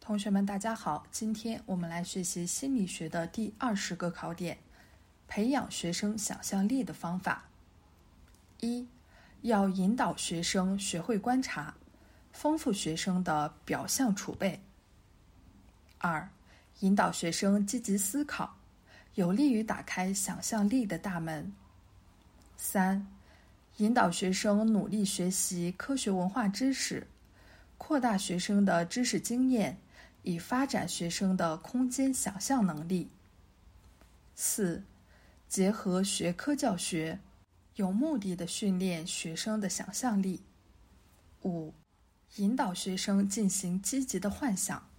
同学们大家好，今天我们来学习心理学的第20个考点，培养学生想象力的方法。一，要引导学生学会观察，丰富学生的表象储备。二，引导学生积极思考，有利于打开想象力的大门。三，引导学生努力学习科学文化知识，扩大学生的知识经验，以发展学生的空间想象能力。四，结合学科教学，有目的地训练学生的想象力。五，引导学生进行积极的幻想，